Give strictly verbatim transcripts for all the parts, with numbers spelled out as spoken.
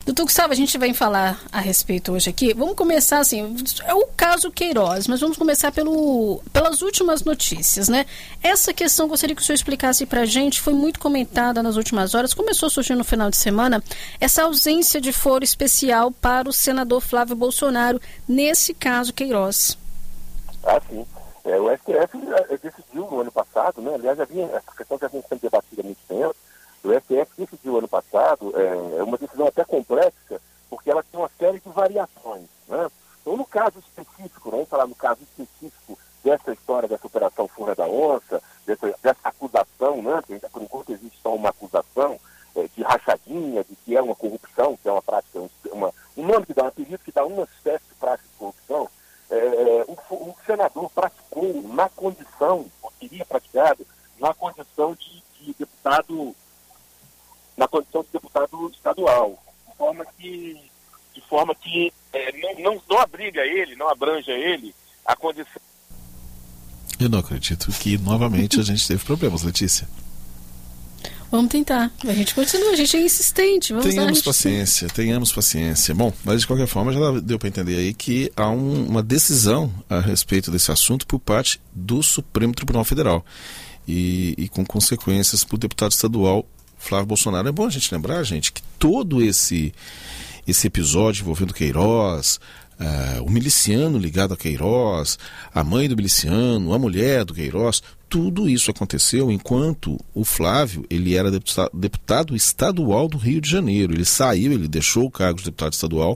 Doutor Gustavo, a gente vai falar a respeito hoje aqui. Vamos começar assim, é o caso Queiroz, mas vamos começar pelo, pelas últimas notícias, né? Essa questão, gostaria que o senhor explicasse pra gente, foi muito comentada nas últimas horas, começou a surgir no final de semana, essa ausência de foro especial para o senador Flávio Bolsonaro, nesse caso Queiroz. Ah, sim. É, o S T F decidiu no ano passado, né? Aliás, já vinha, essa questão já vinha sendo debatida há muito tempo. O S T F decidiu ano passado, é uma decisão até complexa, porque ela tem uma série de variações, né? Então, no caso específico, né, vamos falar no caso específico dessa história dessa operação Furna da Onça, dessa, dessa acusação, né? Que ainda por enquanto existe só uma acusação é, de rachadinha, de que é uma corrupção, que é uma prática, uma, um nome que dá um apelido, que dá uma espécie de prática de corrupção. É, o, o senador praticou na condição, ou teria praticado, na condição de, de deputado, na condição de deputado estadual, de forma que, de forma que é, não, não, não abriga ele, não abranja ele a condição. Eu não acredito que novamente a gente teve problemas, Letícia. Vamos tentar. A gente continua, a gente é insistente. Vamos tenhamos lá, paciência, tem... tenhamos paciência. Bom, mas de qualquer forma já deu para entender aí que há um, uma decisão a respeito desse assunto por parte do Supremo Tribunal Federal e, e com consequências para o deputado estadual Flávio Bolsonaro. É bom a gente lembrar, gente, que todo esse, esse episódio envolvendo Queiroz, uh, o miliciano ligado a Queiroz, a mãe do miliciano, a mulher do Queiroz, tudo isso aconteceu enquanto o Flávio, ele era deputado, deputado estadual do Rio de Janeiro. Ele saiu, ele deixou o cargo de deputado estadual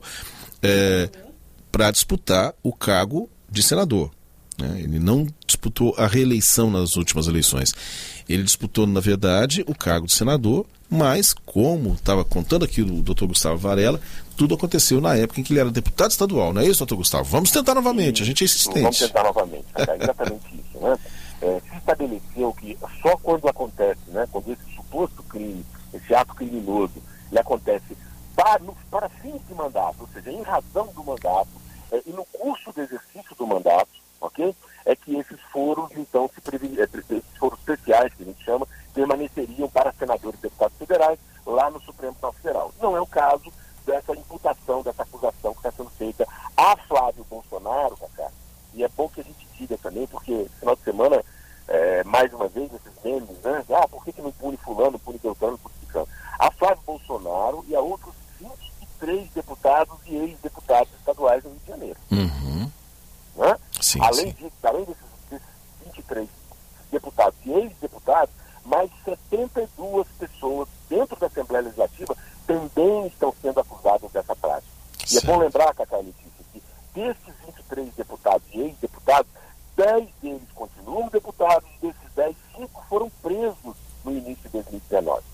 é, para disputar o cargo de senador. Né? Ele não disputou a reeleição nas últimas eleições. Ele disputou, na verdade, o cargo de senador, mas, como estava contando aqui o doutor Gustavo Varela, tudo aconteceu na época em que ele era deputado estadual. Não é isso, doutor Gustavo? Vamos tentar novamente, a gente é insistente. Vamos tentar novamente, é exatamente isso, né? É, se estabeleceu que só quando acontece, né, quando esse suposto crime, esse ato criminoso, ele acontece para, no, para fins de mandato, ou seja, em razão do mandato, é, e no curso do exercício do mandato, ok? É que esses foros, então, se previne, é, esses foros especiais, que a gente chama, permaneceriam para senadores e deputados federais lá no Supremo Tribunal Federal. Não é o caso dessa imputação, dessa acusação que está sendo feita a Flávio Bolsonaro, Cacá. E é bom que a gente diga também, porque no final de semana, é, mais uma vez, esses memes, né? Ah, por que, que não pune fulano, pune Beltrano, pune Ciclano? A Flávio Bolsonaro e a outros vinte e três deputados e ex-deputados estaduais no Rio de Janeiro. Uhum. Né? Sim, além, sim. Disso, além desses, desses vinte e três deputados e ex-deputados, mais setenta e duas pessoas dentro da Assembleia Legislativa também estão sendo acusadas dessa prática. E Certo. é bom lembrar, Cacá e Letícia, que desses vinte e três deputados e ex-deputados, dez deles continuam deputados, e desses dez, cinco foram presos no início de dois mil e dezenove.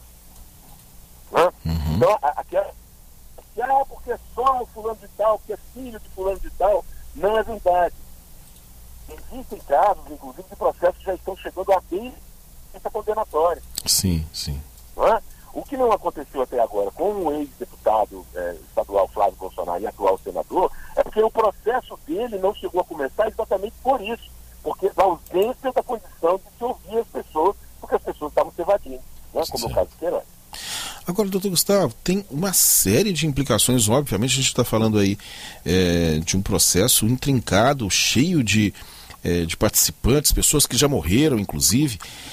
Né? Uhum. Então, aquela que, ah, porque é só o fulano de tal, porque é filho de fulano de tal, não é verdade. Existem casos, inclusive, de processos que já estão chegando à beira dessa condenatória. Sim, sim. Não é? O que não aconteceu até agora com o ex-deputado é, estadual Flávio Bolsonaro e atual senador é porque o processo dele não chegou a começar exatamente por isso, porque da ausência da condição de se ouvir as pessoas, porque as pessoas estavam se evadindo, né? Como é o caso de Queiroz. Agora, doutor Gustavo, tem uma série de implicações, obviamente a gente está falando aí é, de um processo intrincado, cheio de, é, de participantes, pessoas que já morreram, inclusive.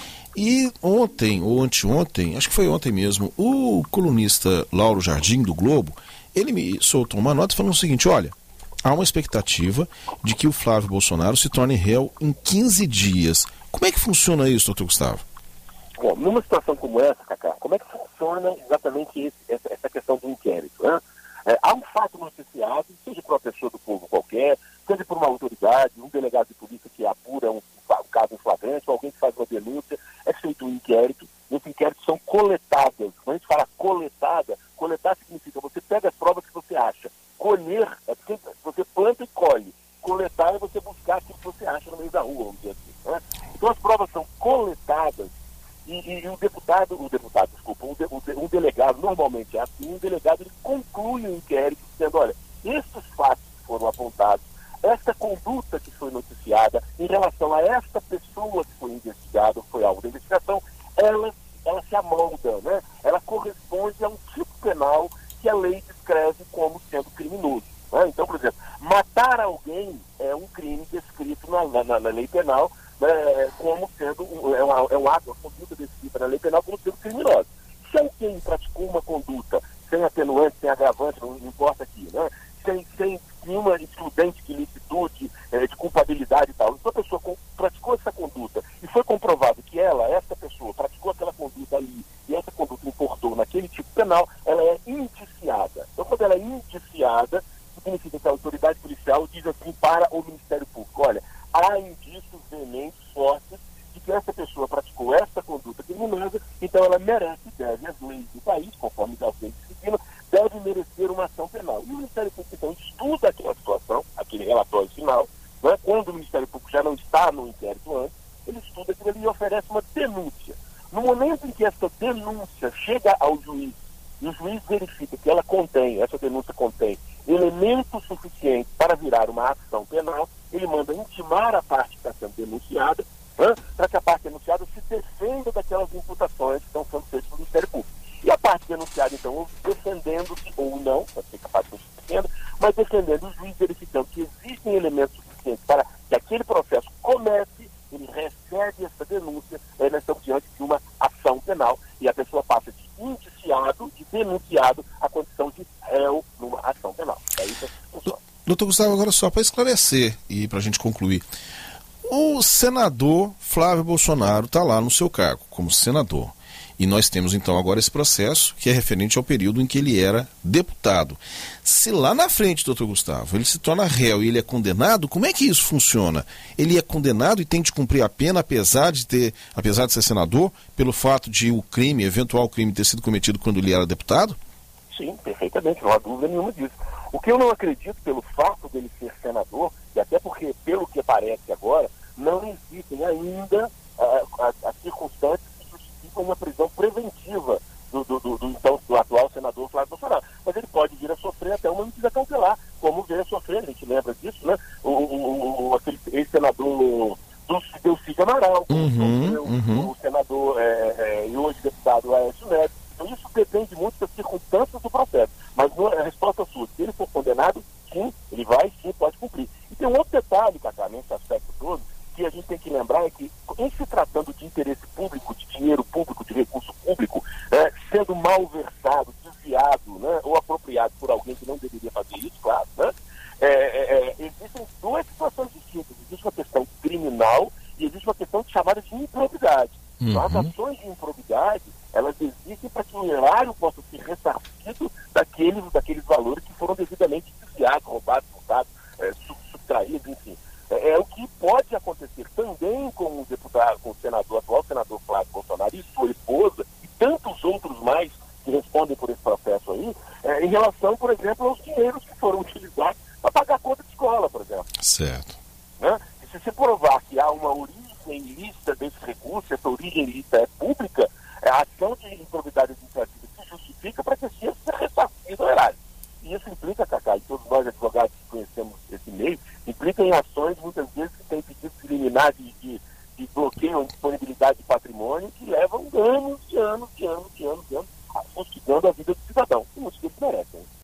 E ontem, ou anteontem, acho que foi ontem mesmo, o colunista Lauro Jardim, do Globo, ele me soltou uma nota falando o seguinte: olha, há uma expectativa de que o Flávio Bolsonaro se torne réu em quinze dias. Como é que funciona isso, doutor Gustavo? Bom, numa situação como essa, Cacá, como é que funciona exatamente esse, essa, essa questão do inquérito? Né? É, há um fato noticiado, seja por uma pessoa do povo qualquer, seja por uma autoridade, um delegado de polícia que apura um, um caso em flagrante, ou alguém que faz uma denúncia, é feito um inquérito. Nesse inquérito são coletadas. Quando a gente fala coletada, coletar significa você pega as provas que você acha. Colher é porque você planta e colhe. Coletar é você buscar aquilo que você acha no meio da rua, vamos dizer assim. Né? Então as provas são coletadas. E, e, e o deputado, o deputado, desculpa, um, de, um, de, um delegado, normalmente é assim, um delegado ele conclui o inquérito dizendo, olha, esses fatos que foram apontados, esta conduta que foi noticiada em relação a esta pessoa que foi investigada, foi alvo da investigação, ela, ela se amolda, né? Ela corresponde a um tipo penal que a lei descreve como sendo criminoso. Né? Então, por exemplo, matar alguém é um crime descrito na, na, na lei penal, né, como sendo um, é, uma, é um ato, uma conduta descrita na lei penal como sendo criminosa. Se alguém praticou uma conduta sem atenuante, sem agravante, não importa aqui, né? sem, sem nenhuma excludente de licitude, eh, de culpabilidade e tal, então a pessoa com, praticou essa conduta e foi comprovado que ela, essa pessoa, praticou aquela conduta ali e essa conduta importou naquele tipo penal, ela é indiciada. Então, quando ela é indiciada, significa que a autoridade policial diz assim para o Ministério Público: olha, há indícios veementes, fortes, de que essa pessoa praticou essa conduta criminosa, então ela merece, deve, as leis do país, conforme as leis de disciplina, deve merecer uma ação penal. E o Ministério Público, então, estuda aquela situação, aquele relatório final, né? Quando o Ministério Público já não está no inquérito antes, ele estuda aquilo ali e oferece uma denúncia. No momento em que essa denúncia chega ao juiz, e o juiz verifica que ela contém, essa denúncia contém elementos suficientes para virar uma ação penal, ele manda intimar a parte que está sendo denunciada, né, para que a parte denunciada se defenda daquelas imputações que estão sendo feitas pelo Ministério Público. E a parte denunciada, então, defendendo-se ou não, pode ser que a parte não se defenda, mas defendendo o juiz, verificando que existem elementos suficientes para que aquele processo comece, ele recebe essa denúncia, aí nós estamos diante de uma ação penal, e a pessoa passa de indiciado, de denunciado, a condição de réu numa ação penal. É isso que funciona. Doutor Gustavo, agora só para esclarecer e para a gente concluir. O senador Flávio Bolsonaro está lá no seu cargo como senador. E nós temos então agora esse processo que é referente ao período em que ele era deputado. Se lá na frente, doutor Gustavo, ele se torna réu e ele é condenado, como é que isso funciona? Ele é condenado e tem de cumprir a pena, apesar de ter, apesar de ser senador, pelo fato de o crime, eventual crime, ter sido cometido quando ele era deputado? Sim, perfeitamente, não há dúvida nenhuma disso. O que eu não acredito pelo fato dele ser senador, e até porque, pelo que parece agora, não existem ainda uh, as circunstâncias que justificam uma prisão preventiva do, do, do, do, então, do atual senador Flávio Bolsonaro. Mas ele pode vir a sofrer até uma medida cautelar, como veio a sofrer, a gente lembra disso, né? O, o, o, aquele ex-senador Delcy Amaral, uhum, o, uhum. o senador é, é, e hoje deputado Aécio Neves. Então isso depende muito das circunstâncias do processo. Mas a resposta sua, se ele for condenado, sim, ele vai, sim, pode cumprir. E tem um outro detalhe, Cacá, nesse aspecto todo, que a gente tem que lembrar é que, em se tratando de interesse público, de dinheiro público, de recurso público, é, sendo malversado, desviado, né, ou apropriado por alguém que não deveria fazer isso, claro, né, é, é, existem duas situações distintas. Existe uma questão criminal e existe uma questão chamada de improbidade. Uhum. Então, as ações de improbidade, elas existem para que o erário possa ser ressarcido daqueles, daqueles valores que foram devidamente desviados, roubados, furtados, é, subtraídos, enfim. É, é o que pode acontecer também com o deputado, com o senador, atual senador Flávio Bolsonaro e sua esposa, e tantos outros mais que respondem por esse processo aí, é, em relação, por exemplo, aos dinheiros que foram utilizados para pagar a conta de escola, por exemplo. Certo. Né? E se se provar que há uma origem ilícita desse recurso, essa origem ilícita é pública, a ação de improbidade administrativa se justifica para que seja ressarcido ao erário. E isso implica, Cacá, e todos nós advogados que conhecemos esse meio, implica em ações, muitas vezes, que têm pedidos liminares de